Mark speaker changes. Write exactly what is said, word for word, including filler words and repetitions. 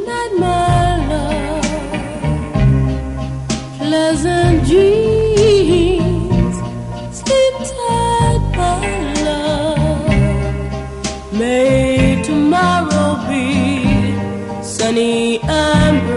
Speaker 1: night, my love. Pleasant dreams, sleep tight, my love. May tomorrow be sunny and bright.